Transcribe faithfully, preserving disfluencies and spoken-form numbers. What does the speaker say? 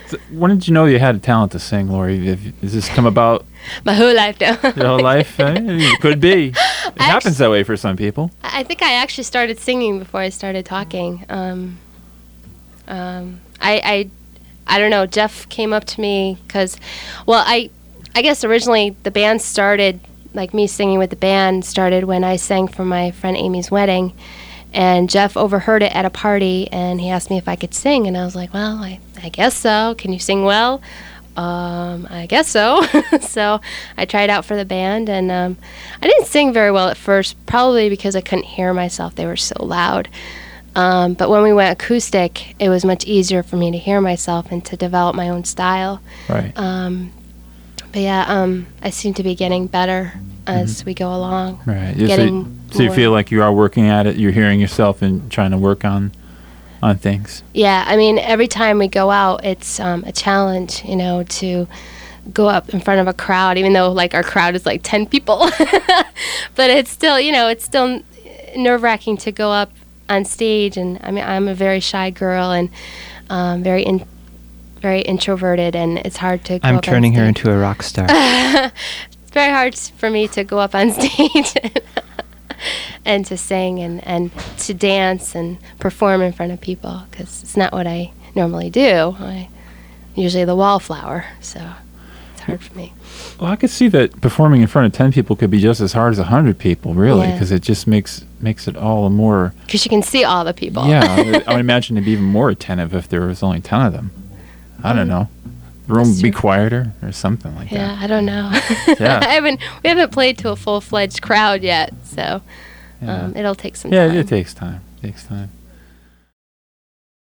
So when did you know you had a talent to sing, Lori? Have- Does this come about My whole life now. your whole life? Eh, It could be. It I happens that way for some people. I think I actually started singing before I started talking. Um, um, I, I, I don't know. Jeff came up to me because, well, I, I guess originally the band started, like me singing with the band started when I sang for my friend Amy's wedding, and Jeff overheard it at a party, and he asked me if I could sing, and I was like, well, I, I guess so. Can you sing well? Um, I guess so. So I tried out for the band, and um, I didn't sing very well at first, probably because I couldn't hear myself. They were so loud. Um, but when we went acoustic, it was much easier for me to hear myself and to develop my own style. Right. Um, but yeah, um, I seem to be getting better as we go along. Right. Yeah, so, Getting so you more- feel like you are working at it. You're hearing yourself and trying to work on on things. Yeah, I mean, every time we go out, it's um, a challenge, you know, to go up in front of a crowd, even though, like, our crowd is, like, ten people. But it's still, you know, it's still nerve-wracking to go up on stage. And, I mean, I'm a very shy girl and um, very in, very introverted, and it's hard to go I'm up turning on her stage. into a rock star. It's very hard s- for me to go up on stage and to sing and, and to dance and perform in front of people, because it's not what I normally do. I'm usually the wallflower, so it's hard for me. Well, I could see that performing in front of ten people could be just as hard as one hundred people, really, Yeah. because it just makes makes it all more. Because you can see all the people. Yeah, I would- I would imagine it'd be even more attentive if there was only ten of them. I don't know. The room would That's be true. quieter or something like Yeah, I don't know. Yeah. I haven't. We haven't played to a full fledged crowd yet, so that. um, it'll take some Yeah, time. it takes time. It takes time.